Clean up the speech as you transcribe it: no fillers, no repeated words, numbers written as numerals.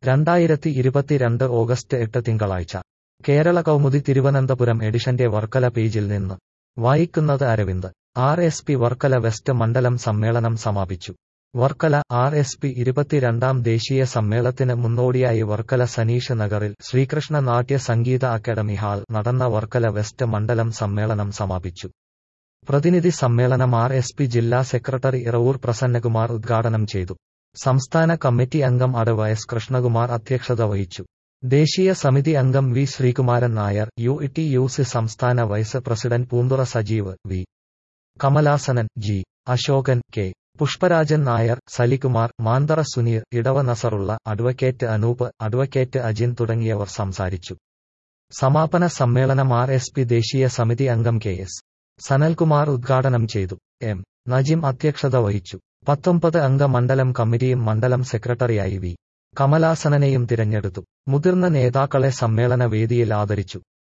2022 August 8 തിങ്കളാഴ്ച കേരള കൗമുദി തിരുവനന്തപുരം എഡിഷന്റെ വർക്കല പേജിൽ നിന്ന് വായിക്കുന്നത് അരവിന്ദ്. RSP വർക്കല വെസ്റ്റ് മണ്ഡലം സമ്മേളനം സമാപിച്ചു. വർക്കല RSP 22ാം ദേശീയ സമ്മേളനത്തിന് മുന്നോടിയായി വർക്കല സനീഷ് നഗറിൽ ശ്രീകൃഷ്ണ നാട്യ സംഗീത അക്കാദമി ഹാൾ നടന്ന വർക്കല വെസ്റ്റ് മണ്ഡലം സമ്മേളനം സമാപിച്ചു. പ്രതിനിധി സമ്മേളനം RSP ജില്ലാ സെക്രട്ടറി ഇറവൂർ പ്രസന്നകുമാർ ഉദ്ഘാടനം ചെയ്തു. സംസ്ഥാന കമ്മിറ്റി അംഗം അടവയസ് കൃഷ്ണകുമാർ അധ്യക്ഷത വഹിച്ചു. ദേശീയ സമിതി അംഗം വി ശ്രീകുമാരൻ നായർ, UETUC സംസ്ഥാന vice president Poonthura Sajeev, V Kamalasanan, G Asokan, K Pushparajan Nair, Salikumar, Manthara Suneer, Edava Nasarulla, advocate Anoop, advocate Ajin തുടങ്ങിയവർ സംസാരിച്ചു. സമാപന സമ്മേളനം RSP ദേശീയ സമിതി അംഗം KS സനൽകുമാർ ഉദ്ഘാടനം ചെയ്തു. M നജിം അധ്യക്ഷത വഹിച്ചു. 19 അംഗ മണ്ഡലം കമ്മിറ്റിയും മണ്ഡലം സെക്രട്ടറിയായി വി കമലാസനനെയും തിരഞ്ഞെടുത്തു. മുതിർന്ന നേതാക്കളെ സമ്മേളന വേദിയിൽ ആദരിച്ചു.